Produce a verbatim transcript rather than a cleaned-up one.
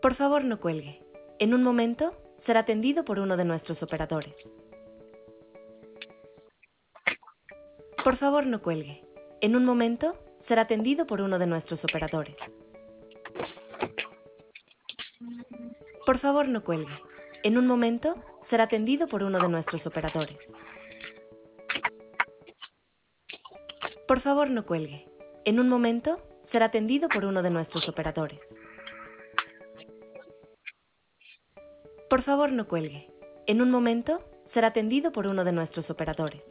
Por favor, no cuelgue. En un momento será atendido por uno de nuestros operadores. Por favor, no cuelgue. En un momento será atendido por uno de nuestros operadores. Por favor, no cuelgue. En un momento será atendido por uno de nuestros operadores. Por favor, no cuelgue. En un momento será atendido por uno de nuestros operadores. Por favor, no cuelgue. En un momento será atendido por uno de nuestros operadores.